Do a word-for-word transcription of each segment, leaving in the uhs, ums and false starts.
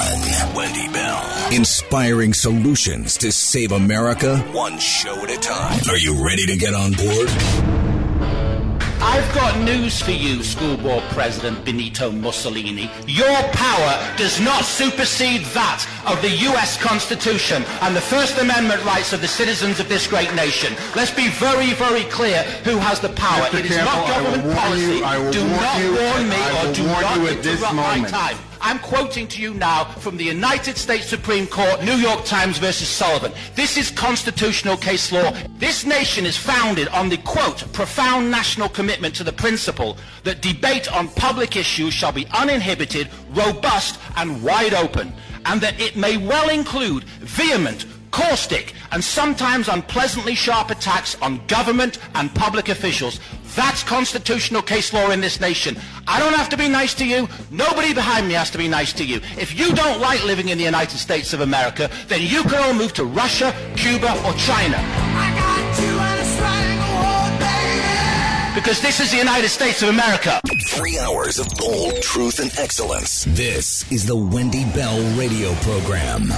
one. Wendy Bell. Inspiring solutions to save America, one show at a time. Are you ready to get on board? I've got news for you, schoolboy President Benito Mussolini. Your power does not supersede that of the U S Constitution and the First Amendment rights of the citizens of this great nation. Let's be very, very clear who has the power. Mister It is Campbell, not government policy. You, I will do warn not you, warn me I or will do warn not you at this interrupt my moment. time. I'm quoting to you now from the United States Supreme Court, New York Times versus Sullivan. This is constitutional case law. This nation is founded on the, quote, profound national commitment to the principle that debate on public issues shall be uninhibited, robust, and wide open, and that it may well include vehement, caustic, and sometimes unpleasantly sharp attacks on government and public officials. That's constitutional case law in this nation. I don't have to be nice to you. Nobody behind me has to be nice to you. If you don't like living in the United States of America, then you can all move to Russia, Cuba, or China. I got you on a stranglehold, baby. Because this is the United States of America. Three hours of bold truth and excellence. This is the Wendy Bell Radio Program.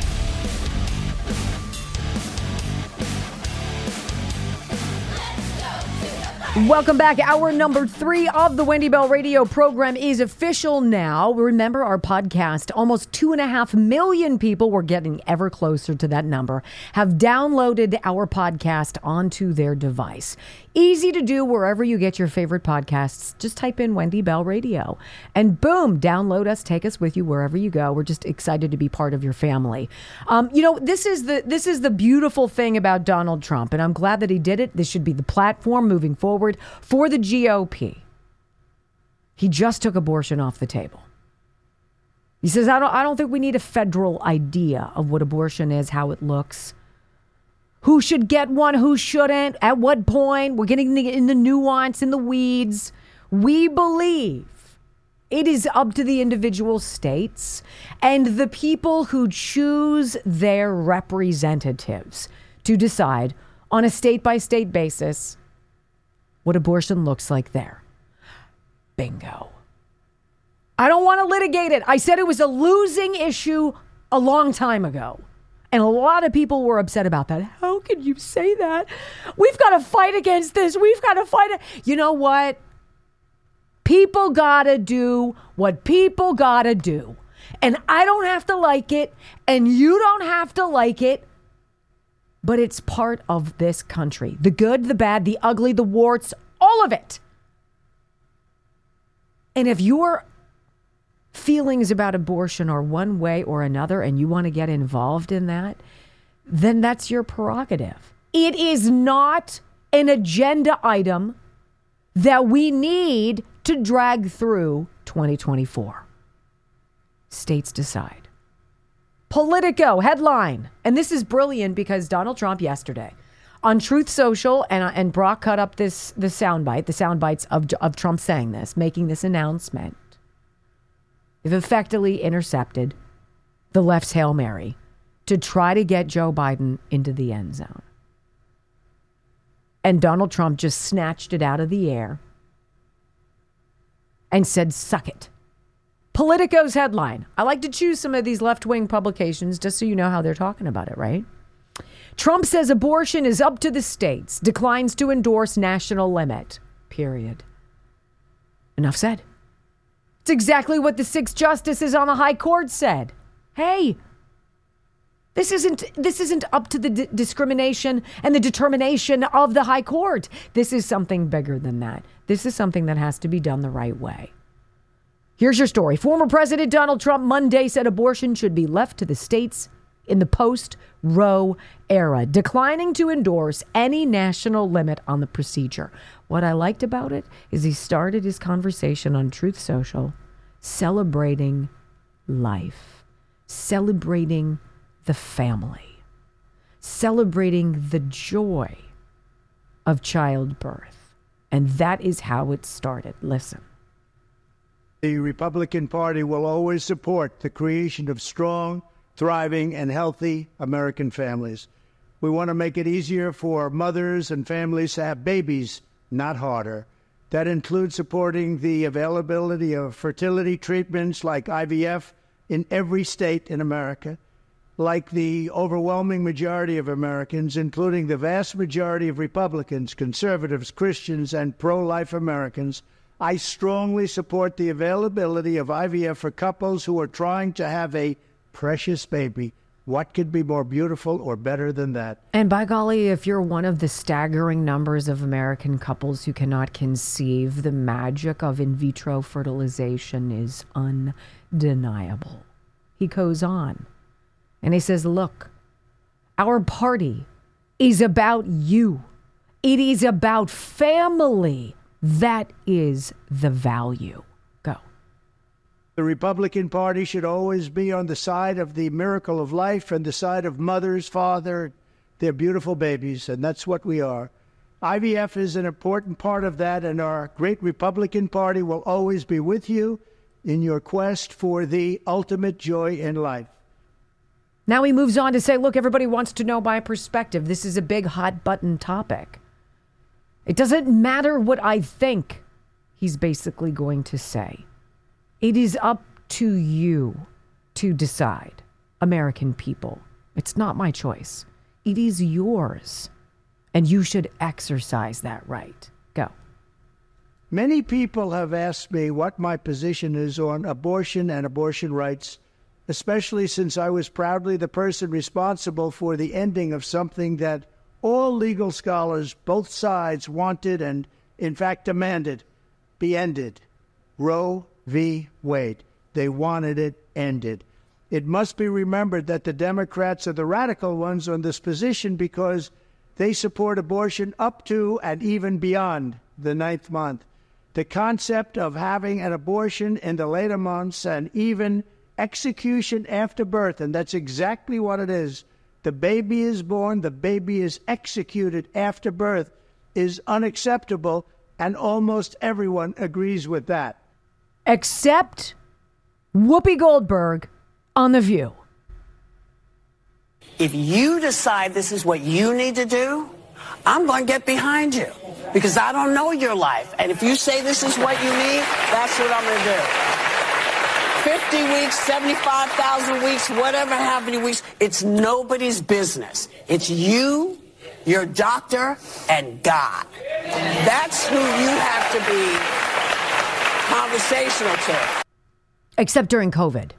Welcome back. Hour number three of the Wendy Bell Radio program is official now. Remember our podcast, almost two and a half million people, we're getting ever closer to that number, have downloaded our podcast onto their device. Easy to do wherever you get your favorite podcasts. Just type in Wendy Bell Radio and boom, download us, take us with you wherever you go. We're just excited to be part of your family. Um, you know, this is the this is the beautiful thing about Donald Trump, and I'm glad that he did it. This should be the platform moving forward for the G O P. He just took abortion off the table. He says, I don't I don't think we need a federal idea of what abortion is, how it looks. Who should get one, who shouldn't, at what point. We're getting in the nuance, in the weeds. We believe it is up to the individual states and the people who choose their representatives to decide on a state-by-state basis what abortion looks like there. Bingo. I don't want to litigate it. I said it was a losing issue a long time ago. And a lot of people were upset about that. How can you say that? We've got to fight against this. We've got to fight it. You know what? People got to do what people got to do. And I don't have to like it. And you don't have to like it. But it's part of this country. The good, the bad, the ugly, the warts, all of it. And if you're feelings about abortion are one way or another and you want to get involved in that, then that's your prerogative. It is not an agenda item that we need to drag through twenty twenty-four. States decide. Politico headline, and this is brilliant because Donald Trump yesterday on Truth Social, and and Brock cut up this the soundbite, the sound bites of of Trump saying this, making this announcement. They've effectively intercepted the left's Hail Mary to try to get Joe Biden into the end zone. And Donald Trump just snatched it out of the air and said, suck it. Politico's headline. I like to choose some of these left-wing publications just so you know how they're talking about it, right? Trump says abortion is up to the states, declines to endorse national limit. Period. Enough said. It's exactly what the six justices on the high court said. Hey, this isn't this isn't up to the d- discrimination and the determination of the high court. This is something bigger than that. This is something that has to be done the right way. Here's your story. Former President Donald Trump Monday said abortion should be left to the states in the post-Roe era, declining to endorse any national limit on the procedure. What I liked about it is he started his conversation on Truth Social celebrating life, celebrating the family, celebrating the joy of childbirth. And that is how it started. Listen. The Republican Party will always support the creation of strong, thriving, and healthy American families. We want to make it easier for mothers and families to have babies, not harder. That includes supporting the availability of fertility treatments like I V F, in every state in America. Like the overwhelming majority of Americans, including the vast majority of Republicans, conservatives, Christians, and pro-life Americans, I strongly support the availability of I V F for couples who are trying to have a precious baby. What could be more beautiful or better than that? And by golly, if you're one of the staggering numbers of American couples who cannot conceive, the magic of in vitro fertilization is undeniable. He goes on and he says, look, our party is about you. It is about family. That is the value. Go. The Republican Party should always be on the side of the miracle of life and the side of mothers, father, their beautiful babies, and that's what we are. I V F is an important part of that, and our great Republican Party will always be with you in your quest for the ultimate joy in life. Now he moves on to say, look, everybody wants to know my perspective. This is a big hot button topic. It doesn't matter what I think, he's basically going to say. It is up to you to decide, American people. It's not my choice. It is yours. And you should exercise that right. Go. Many people have asked me what my position is on abortion and abortion rights, especially since I was proudly the person responsible for the ending of something that all legal scholars, both sides, wanted and, in fact, demanded be ended. Roe v. Wade. They wanted it ended. It must be remembered that the Democrats are the radical ones on this position because they support abortion up to and even beyond the ninth month. The concept of having an abortion in the later months and even execution after birth, and that's exactly what it is. The baby is born, the baby is executed after birth, is unacceptable, and almost everyone agrees with that. Except Whoopi Goldberg on The View. If you decide this is what you need to do, I'm going to get behind you because I don't know your life. And if you say this is what you need, that's what I'm going to do. fifty weeks, seventy-five thousand weeks, whatever, how many weeks, it's nobody's business. It's you, your doctor, and God. That's who you have to be conversational to. Except during COVID.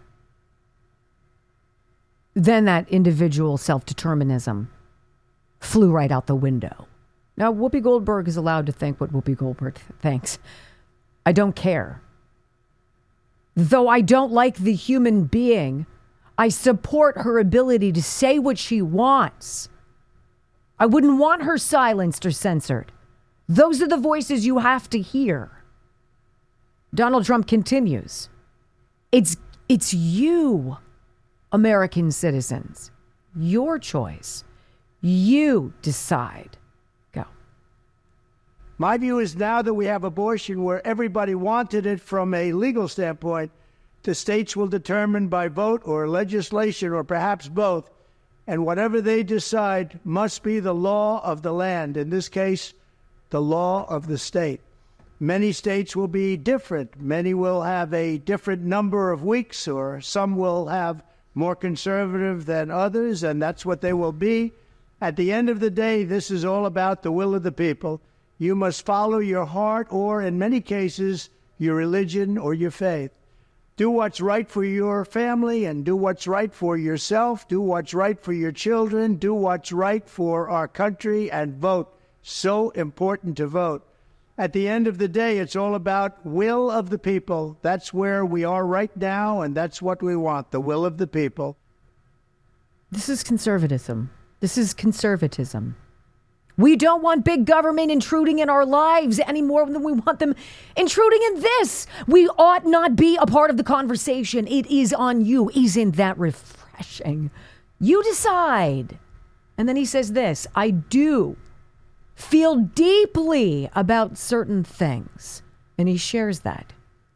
Then that individual self-determinism flew right out the window. Now, Whoopi Goldberg is allowed to think what Whoopi Goldberg thinks. I don't care. Though I don't like the human being, I support her ability to say what she wants. I wouldn't want her silenced or censored. Those are the voices you have to hear. Donald Trump continues. It's it's you, American citizens. Your choice. You decide. Go. My view is now that we have abortion where everybody wanted it from a legal standpoint, the states will determine by vote or legislation or perhaps both, and whatever they decide must be the law of the land, in this case, the law of the state. Many states will be different. Many will have a different number of weeks, or some will have more conservative than others, and that's what they will be. At the end of the day, this is all about the will of the people. You must follow your heart or, in many cases, your religion or your faith. Do what's right for your family and do what's right for yourself. Do what's right for your children. Do what's right for our country and vote. So important to vote. At the end of the day, it's all about will of the people. That's where we are right now, and that's what we want, the will of the people. This is conservatism. This is conservatism. We don't want big government intruding in our lives any more than we want them intruding in this. We ought not be a part of the conversation. It is on you. Isn't that refreshing? You decide. And then he says this, I do feel deeply about certain things. And he shares that.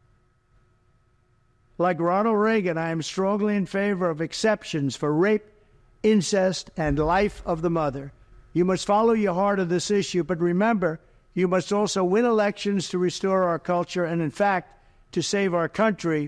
Like Ronald Reagan, I am strongly in favor of exceptions for rape, incest, and life of the mother. You must follow your heart on this issue, but remember, you must also win elections to restore our culture and, in fact, to save our country,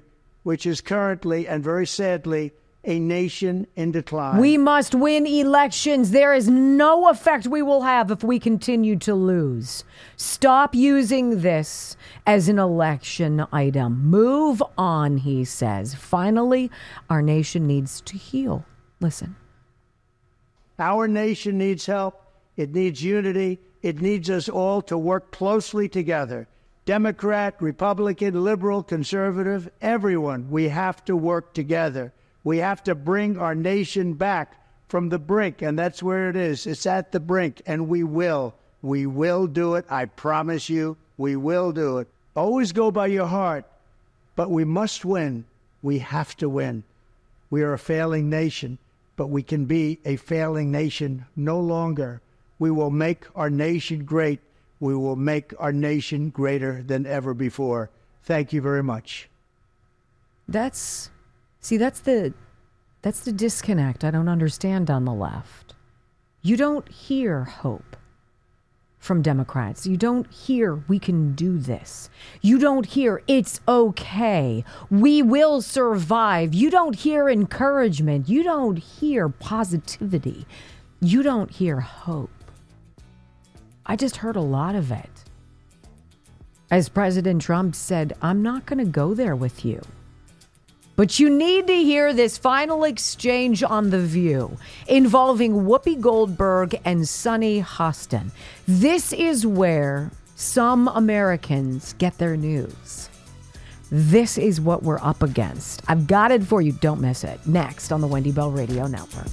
which is currently and very sadly a nation in decline. We must win elections. There is no effect we will have if we continue to lose. Stop using this as an election item. Move on, he says. Finally, our nation needs to heal. Listen. Our nation needs help. It needs unity. It needs us all to work closely together. Democrat, Republican, liberal, conservative, everyone, we have to work together. We have to bring our nation back from the brink, and that's where it is. It's at the brink, and we will. We will do it. I promise you, we will do it. Always go by your heart, but we must win. We have to win. We are a failing nation, but we can be a failing nation no longer. We will make our nation great. We will make our nation greater than ever before. Thank you very much. That's... See, that's the that's the disconnect I don't understand on the left. You don't hear hope from Democrats. You don't hear we can do this. You don't hear it's okay. We will survive. You don't hear encouragement. You don't hear positivity. You don't hear hope. I just heard a lot of it. As President Trump said, I'm not going to go there with you. But you need to hear this final exchange on The View involving Whoopi Goldberg and Sunny Hostin. This is where some Americans get their news. This is what we're up against. I've got it for you. Don't miss it. Next on the Wendy Bell Radio Network.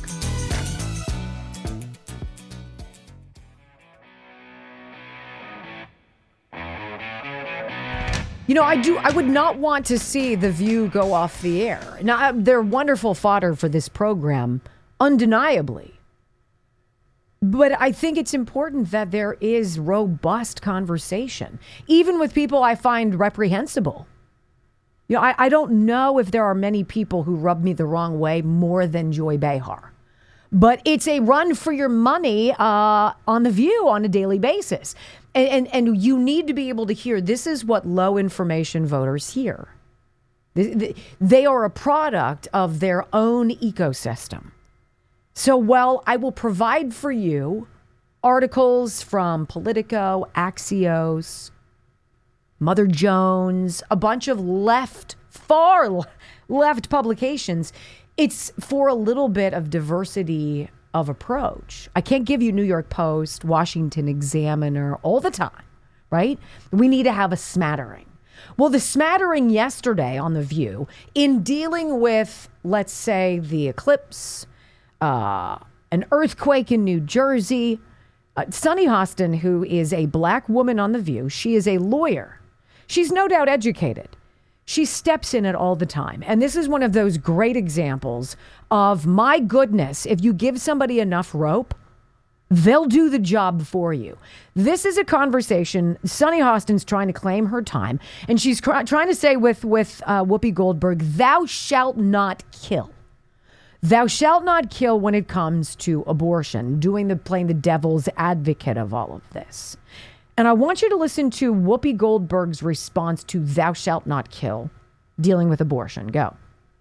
You know, I do. I would not want to see The View go off the air. Now, they're wonderful fodder for this program, undeniably. But I think it's important that there is robust conversation, even with people I find reprehensible. You know, I, I don't know if there are many people who rub me the wrong way more than Joy Behar. But it's a run for your money uh, on The View on a daily basis. And, and and you need to be able to hear, this is what low information voters hear. They, they are a product of their own ecosystem. So while I will provide for you articles from Politico, Axios, Mother Jones, a bunch of left, far left publications, it's for a little bit of diversity of approach. I can't give you New York Post, Washington Examiner all the time, right? We need to have a smattering. Well, the smattering yesterday on The View, in dealing with, let's say, the eclipse, uh, an earthquake in New Jersey, uh, Sunny Hostin, who is a black woman on The View, she is a lawyer. She's no doubt educated. She steps in it all the time. And this is one of those great examples of, my goodness, if you give somebody enough rope, they'll do the job for you. This is a conversation. Sunny Hostin's trying to claim her time. And she's cr- trying to say with, with uh, Whoopi Goldberg, thou shalt not kill. Thou shalt not kill when it comes to abortion, doing the playing the devil's advocate of all of this. And I want you to listen to Whoopi Goldberg's response to thou shalt not kill, dealing with abortion. Go.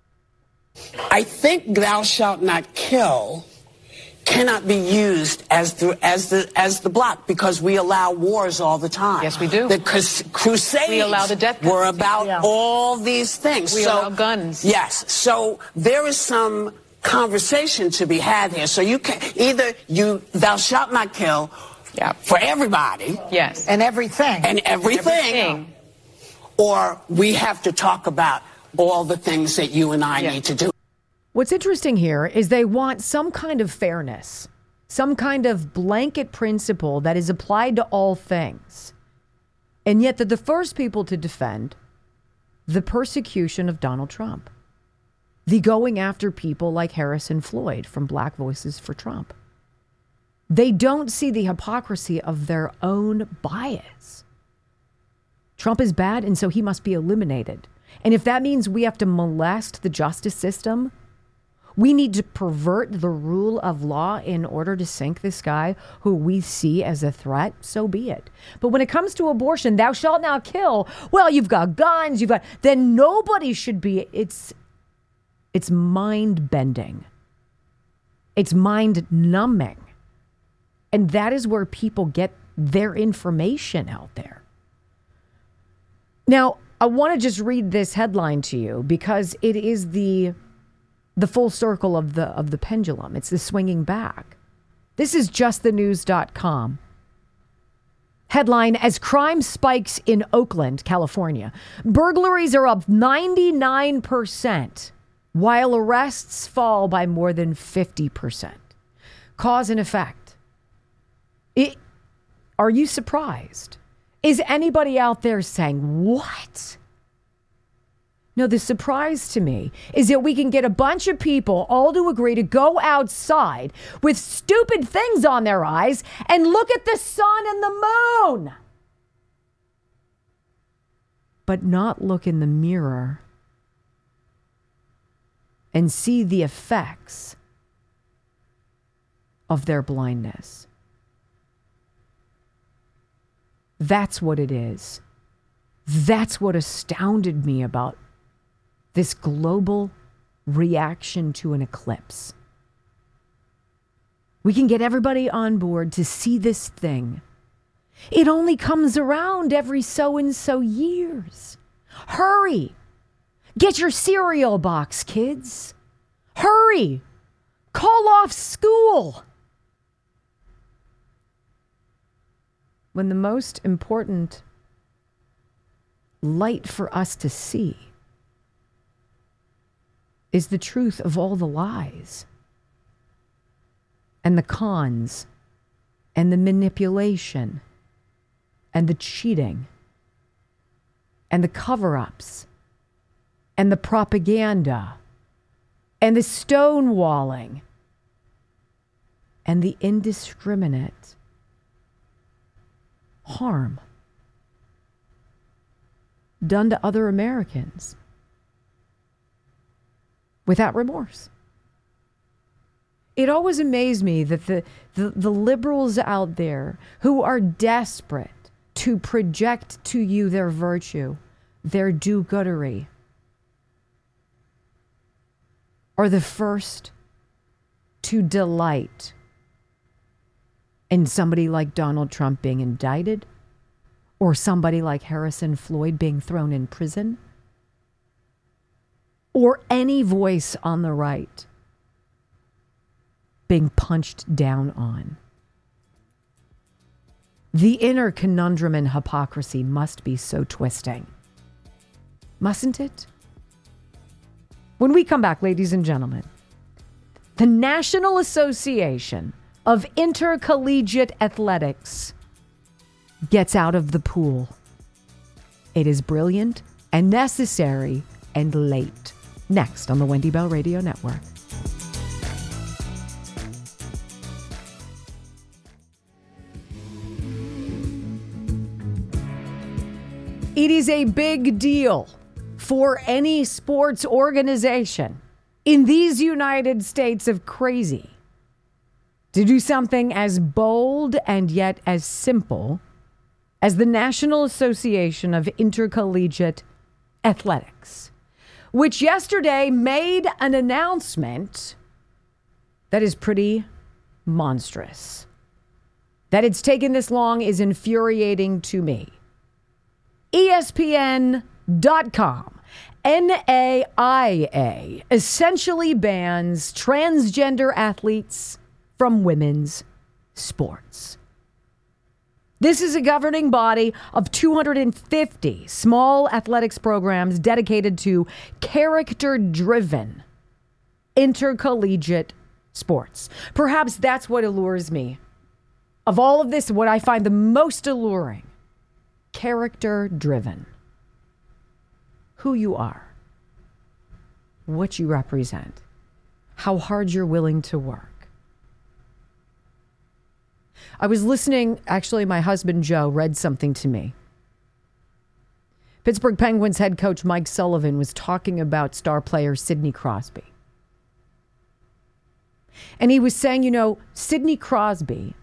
I think thou shalt not kill cannot be used as the as the as the block, because we allow wars all the time. Yes, we do. The crus- Crusades we allow the death were about yeah. all these things. We so, allow guns. Yes. So there is some conversation to be had here. So you can either you thou shalt not kill. Yeah. For everybody. Yes. And everything. And everything. everything. Or we have to talk about all the things that you and I yeah. need to do. What's interesting here is they want some kind of fairness, some kind of blanket principle that is applied to all things. And yet they're the first people to defend the persecution of Donald Trump, the going after people like Harrison Floyd from Black Voices for Trump. They don't see the hypocrisy of their own bias. Trump is bad, and so he must be eliminated. And if that means we have to molest the justice system, We need to pervert the rule of law in order to sink this guy who we see as a threat. So be it. But when it comes to abortion, thou shalt not kill. Well, you've got guns, you've got, then nobody should be. It's, it's mind bending. It's mind numbing. And that is where people get their information out there. Now, I want to just read this headline to you because it is the the full circle of the of the pendulum. It's the swinging back. This is just the news dot com. Headline: as crime spikes in Oakland, California, burglaries are up ninety-nine percent, while arrests fall by more than fifty percent. Cause and effect. It, are you surprised? Is anybody out there saying, what? No, the surprise to me is that we can get a bunch of people all to agree to go outside with stupid things on their eyes and look at the sun and the moon, but not look in the mirror and see the effects of their blindness. That's what it is. That's what astounded me about this global reaction to an eclipse. We can get everybody on board to see this thing. It only comes around every so and so years. Hurry. Get your cereal box, kids. Hurry. Call off school. When the most important light for us to see is the truth of all the lies and the cons and the manipulation and the cheating and the cover-ups and the propaganda and the stonewalling and the indiscriminate harm done to other Americans without remorse. It always amazed me that the, the, the liberals out there who are desperate to project to you their virtue, their do-goodery, are the first to delight in somebody like Donald Trump being indicted, or somebody like Harrison Floyd being thrown in prison, or any voice on the right being punched down on. The inner conundrum and hypocrisy must be so twisting. Mustn't it? When we come back, ladies and gentlemen, the National Association of Intercollegiate Athletics gets out of the pool. It is brilliant and necessary and late. Next on the Wendy Bell Radio Network. It is a big deal for any sports organization in these United States of crazy to do something as bold and yet as simple as the National Association of Intercollegiate Athletics, which yesterday made an announcement that is pretty monstrous. That it's taken this long is infuriating to me. E S P N dot com. N A I A essentially bans transgender athletes from women's sports. This is a governing body of two hundred fifty small athletics programs dedicated to character-driven intercollegiate sports. Perhaps that's what allures me. Of all of this, what I find the most alluring, character-driven. Who you are, what you represent, how hard you're willing to work. I was listening, actually, my husband Joe read something to me. Pittsburgh Penguins head coach Mike Sullivan was talking about star player Sidney Crosby. And he was saying, you know, Sidney Crosby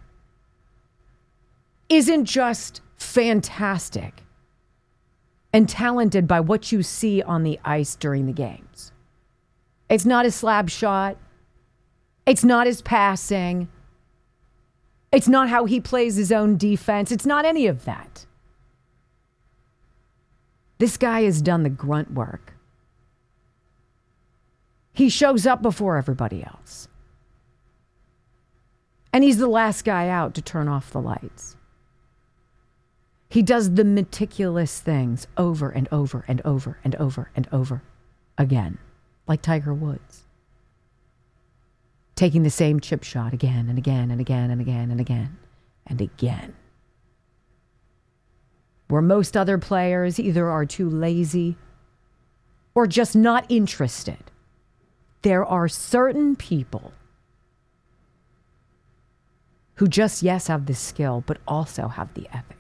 isn't just fantastic and talented by what you see on the ice during the games. It's not his slap shot. It's not his passing. It's not how he plays his own defense. It's not any of that. This guy has done the grunt work. He shows up before everybody else. And he's the last guy out to turn off the lights. He does the meticulous things over and over and over and over and over again, like Tiger Woods. Taking the same chip shot again and again and again and again and again and again. Where most other players either are too lazy or just not interested. There are certain people who just, yes, have the skill, but also have the ethic.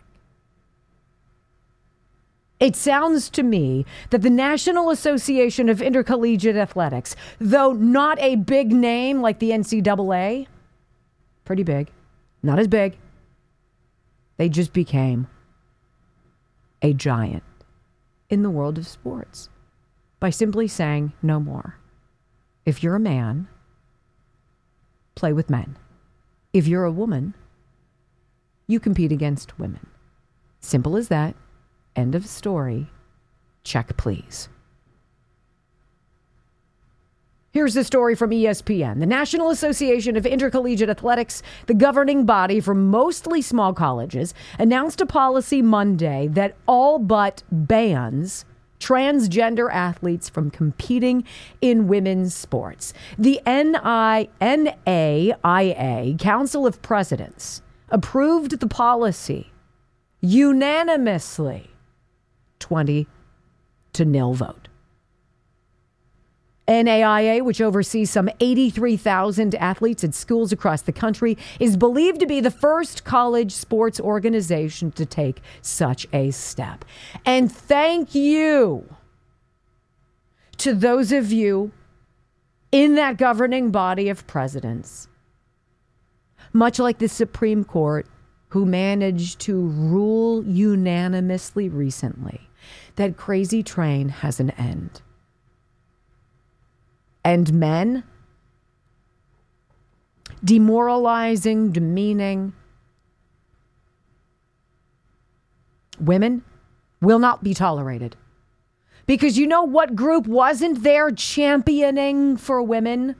It sounds to me that the National Association of Intercollegiate Athletics, though not a big name like the N C double A, pretty big, not as big, they just became a giant in the world of sports by simply saying no more. If you're a man, play with men. If you're a woman, you compete against women. Simple as that. End of story. Check, please. Here's the story from E S P N. The National Association of Intercollegiate Athletics, the governing body for mostly small colleges, announced a policy Monday that all but bans transgender athletes from competing in women's sports. The N I N A I A Council of Presidents approved the policy unanimously, twenty to nil vote. N A I A, which oversees some eighty-three thousand athletes at schools across the country, is believed to be the first college sports organization to take such a step. And thank you to those of you in that governing body of presidents, much like the Supreme Court, who managed to rule unanimously recently that crazy train has an end. And men, demoralizing, demeaning women will not be tolerated. Because you know what group wasn't there championing for women?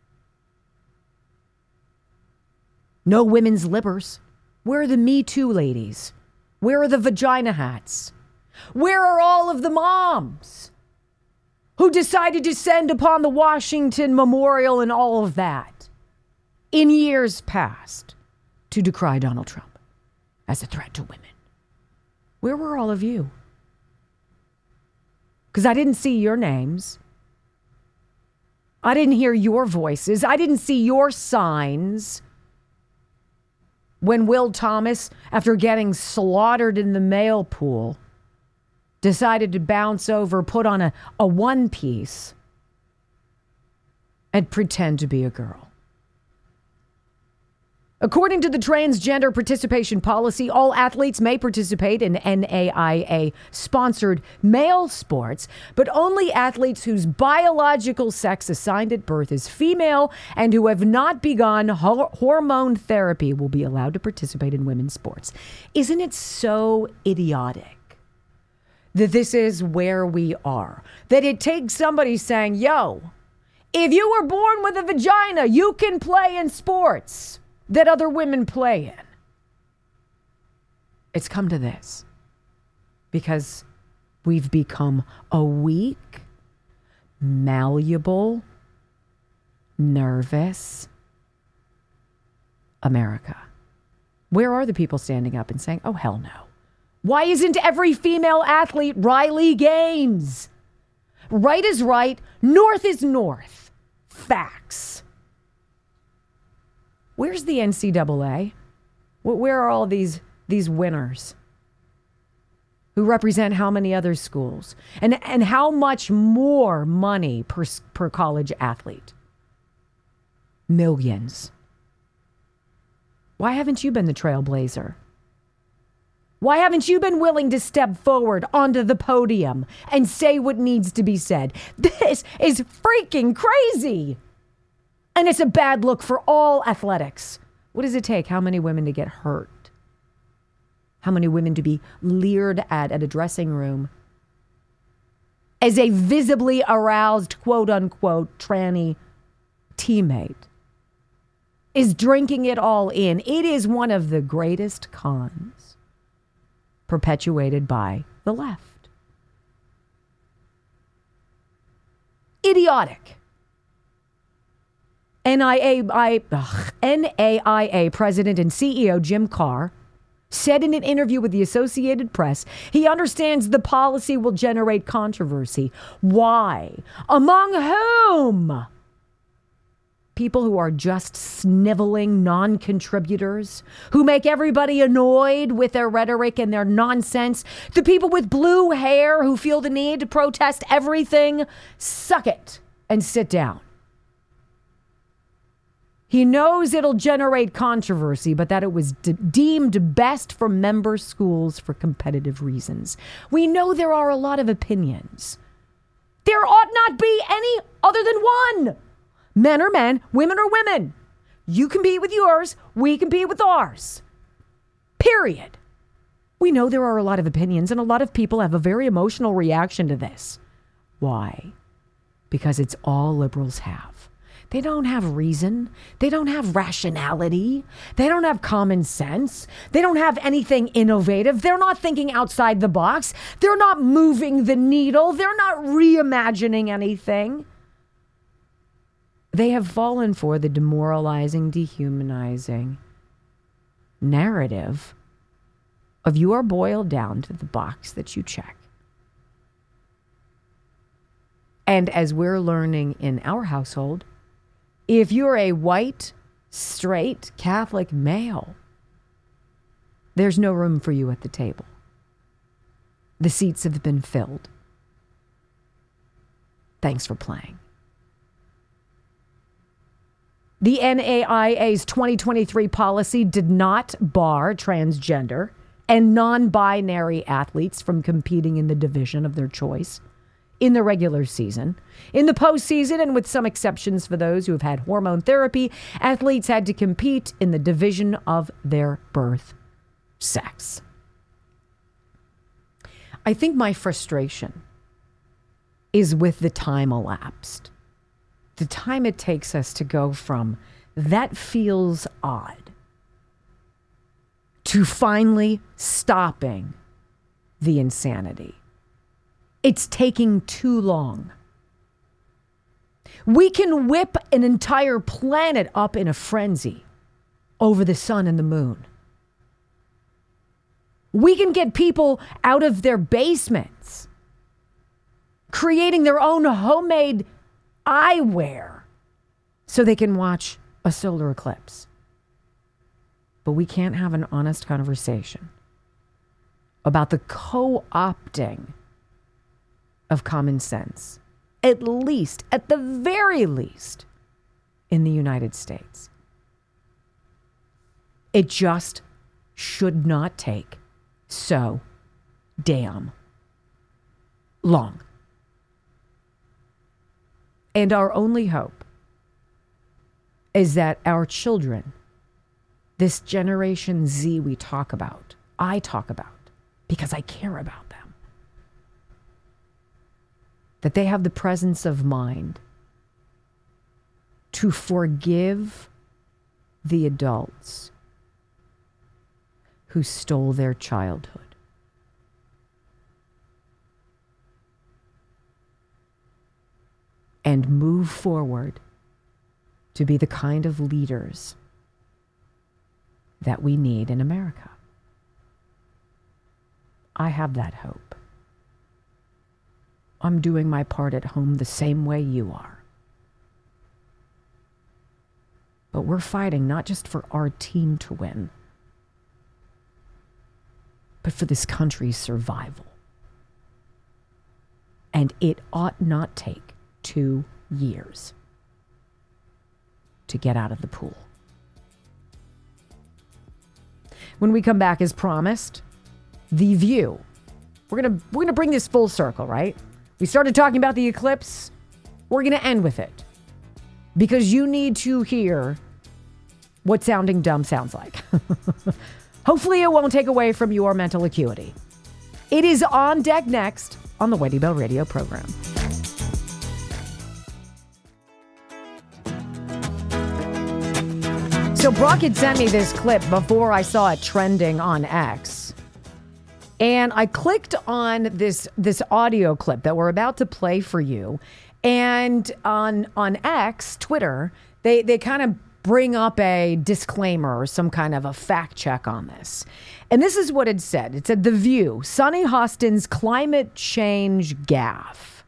No women's libbers. Where are the Me Too ladies? Where are the vagina hats? Where are all of the moms who decided to send upon the Washington Memorial and all of that in years past to decry Donald Trump as a threat to women? Where were all of you? Because I didn't see your names. I didn't hear your voices. I didn't see your signs when Will Thomas, after getting slaughtered in the mail pool, decided to bounce over, put on a, a one piece, and pretend to be a girl. According to the transgender participation policy, all athletes may participate in N A I A-sponsored male sports, but only athletes whose biological sex assigned at birth is female and who have not begun ho- hormone therapy will be allowed to participate in women's sports. Isn't it so idiotic that this is where we are? That it takes somebody saying, yo, if you were born with a vagina, you can play in sports that other women play in. It's come to this because we've become a weak, malleable, nervous America. Where are the people standing up and saying, oh, hell no? Why isn't every female athlete Riley Gaines? Right is right. North is north. Facts. Where's the N C double A? Where are all these, these winners who represent how many other schools? And, and how much more money per, per college athlete? Millions. Why haven't you been the trailblazer? Why haven't you been willing to step forward onto the podium and say what needs to be said? This is freaking crazy. And it's a bad look for all athletics. What does it take? How many women to get hurt? How many women to be leered at at a dressing room as a visibly aroused, quote unquote, tranny teammate is drinking it all in? It is one of the greatest cons perpetuated by the left. Idiotic. N I A I, ugh, N A I A President and C E O Jim Carr said in an interview with the Associated Press he understands the policy will generate controversy. Why? Among whom? People who are just sniveling non-contributors, who make everybody annoyed with their rhetoric and their nonsense. The people with blue hair who feel the need to protest everything. Suck it and sit down. He knows it'll generate controversy, but that it was de- deemed best for member schools for competitive reasons. We know there are a lot of opinions. There ought not be any other than one. Men are men, women are women. You compete with yours, we compete with ours. Period. We know there are a lot of opinions, and a lot of people have a very emotional reaction to this. Why? Because it's all liberals have. They don't have reason. They don't have rationality. They don't have common sense. They don't have anything innovative. They're not thinking outside the box. They're not moving the needle. They're not reimagining anything. They have fallen for the demoralizing, dehumanizing narrative of you are boiled down to the box that you check. And as we're learning in our household, if you're a white, straight, Catholic male, there's no room for you at the table. The seats have been filled. Thanks for playing. The N A I A's twenty twenty-three policy did not bar transgender and non-binary athletes from competing in the division of their choice in the regular season. In the postseason, and with some exceptions for those who have had hormone therapy, athletes had to compete in the division of their birth sex. I think my frustration is with the time elapsed. The time it takes us to go from that feels odd to finally stopping the insanity. It's taking too long. We can whip an entire planet up in a frenzy over the sun and the moon. We can get people out of their basements, creating their own homemade eyewear so they can watch a solar eclipse. But we can't have an honest conversation about the co-opting of common sense, at least, at the very least, in the United States. It just should not take so damn long. And our only hope is that our children, this Generation Z we talk about, I talk about, because I care about them, that they have the presence of mind to forgive the adults who stole their childhood. And move forward to be the kind of leaders that we need in America. I have that hope. I'm doing my part at home the same way you are. But we're fighting not just for our team to win, but for this country's survival. And it ought not take two years. to get out of the pool. When we come back, as promised, The View. We're gonna we're gonna bring this full circle, right? We started talking about the eclipse. We're gonna end with it because you need to hear what sounding dumb sounds like. Hopefully, it won't take away from your mental acuity. It is on deck next on the Wendy Bell Radio program. So Brock had sent me this clip before I saw it trending on X. And I clicked on this this audio clip that we're about to play for you. And on on X, Twitter, they, they kind of bring up a disclaimer or some kind of a fact check on this. And this is what it said. It said, The View, Sunny Hostin's climate change gaffe.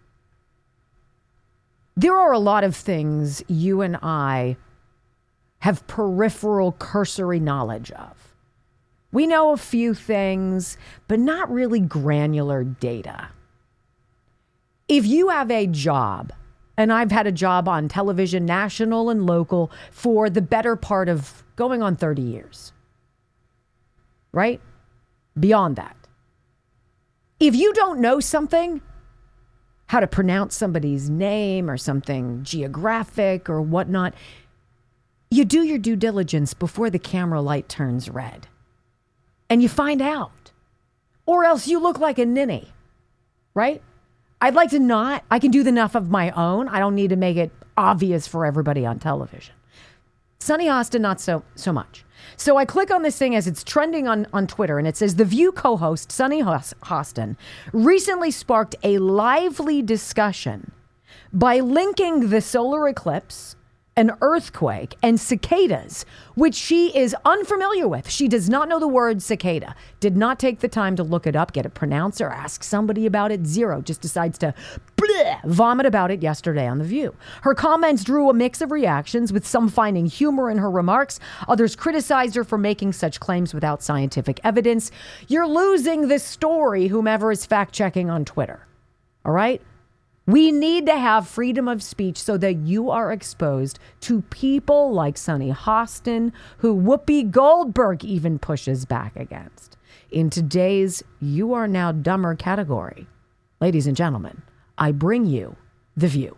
There are a lot of things you and I have peripheral cursory knowledge of. We know a few things, but not really granular data. If you have a job, and I've had a job on television, national and local, for the better part of going on thirty years, right? Beyond that. If you don't know something, how to pronounce somebody's name or something geographic or whatnot, you do your due diligence before the camera light turns red. And you find out. Or else you look like a ninny, right? I'd like to not. I can do enough of my own. I don't need to make it obvious for everybody on television. Sunny Hostin, not so so much. So I click on this thing as it's trending on, on Twitter, and it says, The View co-host Sunny Hostin recently sparked a lively discussion by linking the solar eclipse, an earthquake, and cicadas, which she is unfamiliar with. She does not know the word cicada, did not take the time to look it up, get it pronounced, or ask somebody about it. Zero. Just decides to bleh, vomit about it yesterday on The View. Her comments drew a mix of reactions, with some finding humor in her remarks. Others criticized her for making such claims without scientific evidence. You're losing this story, whomever is fact-checking on Twitter. All right? We need to have freedom of speech so that you are exposed to people like Sunny Hostin, who Whoopi Goldberg even pushes back against. In today's You Are Now Dumber category, ladies and gentlemen, I bring you The View.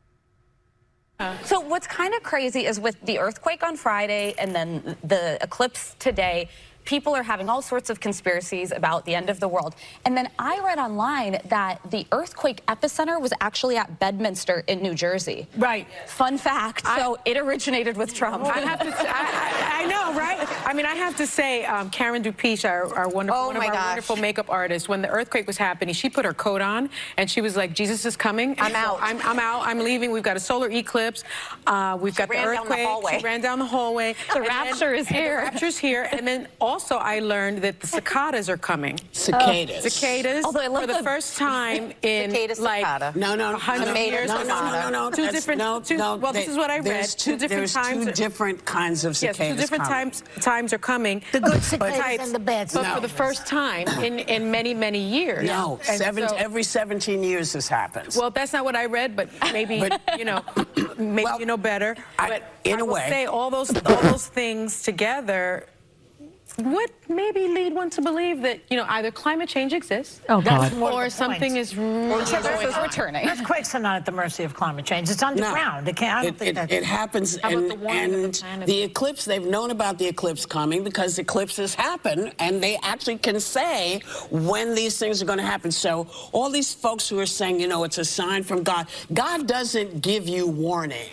So what's kind of crazy is with the earthquake on Friday and then the eclipse today, people are having all sorts of conspiracies about the end of the world. And then I read online that the earthquake epicenter was actually at Bedminster in New Jersey. Right. Fun fact. I, so it originated with Trump. I have to say, I, I, I know, right? I mean, I have to say, um, Karen Dupiche, our, our wonderful, oh one of our gosh. wonderful makeup artists, when the earthquake was happening, she put her coat on and she was like, Jesus is coming. I'm so out. I'm, I'm out. I'm leaving. We've got a solar eclipse. Uh, we've she got the earthquake. The she ran down the hallway. The rapture then, is here. The rapture's here. And then also I learned that the cicadas are coming. Cicadas. Oh. Cicadas. Although I love for the, the first time in cicada, like cicada. No, no, no, hundred no, years. no, no, no, no, Two different. no, two, no. Well, they, this is what I read. Two, two different there's times. two different kinds of cicadas. Yes, two different coming. times times are coming. The good But cicadas types, and the bad But No. for the first time in in many many years. No, And seven, so- every seventeen years this happens. Well, that's not what I read, but maybe But- you know, maybe Well, you know better. I- but in I a will way. say all those all those things together would maybe lead one to believe that, you know, either climate change exists Oh, God. one of or the something points. is really going on. returning. Earthquakes are not at the mercy of climate change. It's underground. It can't. I don't It, think it, that's. it happens, How about and, the warming of the and planet? the eclipse, they've known about the eclipse coming because eclipses happen, and they actually can say when these things are going to happen. So all these folks who are saying, you know, it's a sign from God, God doesn't give you warning.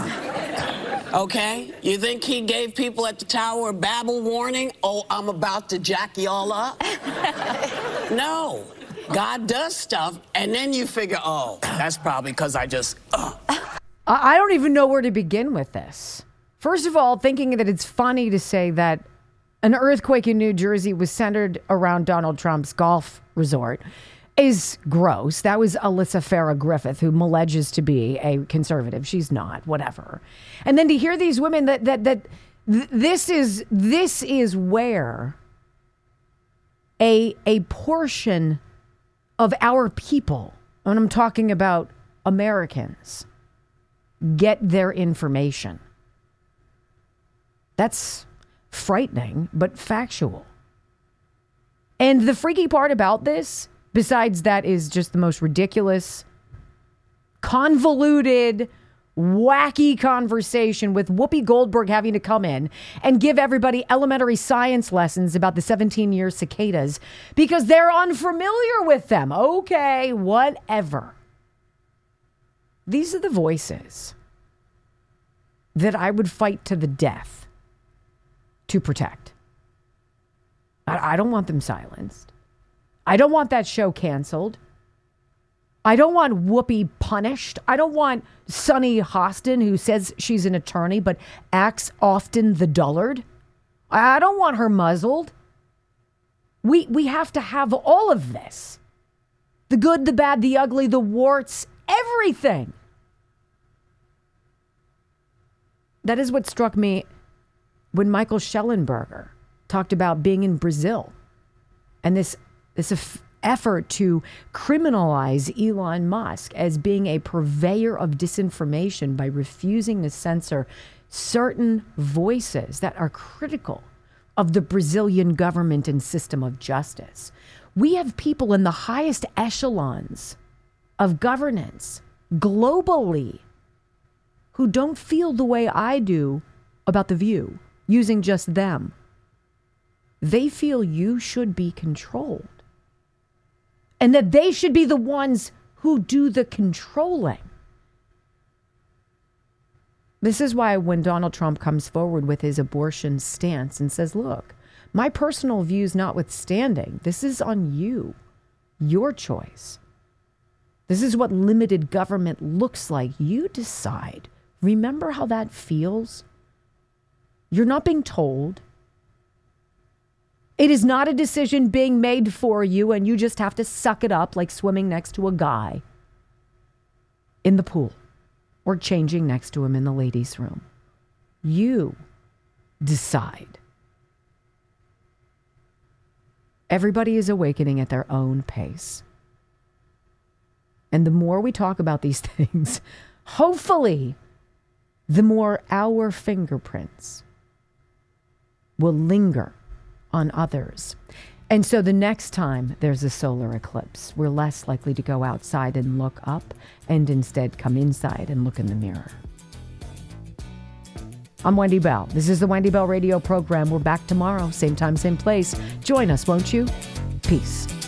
Okay? You think he gave people at the Tower of Babel warning? Oh, I'm about to jack y'all up? No. God does stuff, and then you figure, oh, that's probably because I just... Uh. I I don't even know where to begin with this. First of all, thinking that it's funny to say that an earthquake in New Jersey was centered around Donald Trump's golf resort is gross. That was Alyssa Farah Griffith, who alleges to be a conservative. She's not, whatever. And then to hear these women that that that th- this is this is where a a portion of our people, and I'm talking about Americans, get their information. That's frightening, but factual. And the freaky part about this, besides that, is just the most ridiculous, convoluted, wacky conversation with Whoopi Goldberg having to come in and give everybody elementary science lessons about the seventeen-year cicadas because they're unfamiliar with them. Okay, whatever. These are the voices that I would fight to the death to protect. I, I don't want them silenced. I don't want that show canceled. I don't want Whoopi punished. I don't want Sunny Hostin, who says she's an attorney but acts often the dullard. I don't want her muzzled. We we have to have all of this. The good, the bad, the ugly, the warts, everything. That is what struck me when Michael Schellenberger talked about being in Brazil and this this af- effort to criminalize Elon Musk as being a purveyor of disinformation by refusing to censor certain voices that are critical of the Brazilian government and system of justice. We have people in the highest echelons of governance globally who don't feel the way I do about The View, using just them. They feel you should be controlled. And that they should be the ones who do the controlling. This is why when Donald Trump comes forward with his abortion stance and says, look, my personal views notwithstanding, this is on you, your choice. This is what limited government looks like. You decide. Remember how that feels? You're not being told. It is not a decision being made for you, and you just have to suck it up like swimming next to a guy in the pool or changing next to him in the ladies' room. You decide. Everybody is awakening at their own pace. And the more we talk about these things, hopefully, the more our fingerprints will linger on others. And so the next time there's a solar eclipse, we're less likely to go outside and look up and instead come inside and look in the mirror. I'm Wendy Bell. This is the Wendy Bell Radio program. We're back tomorrow, same time, same place. Join us, won't you? Peace.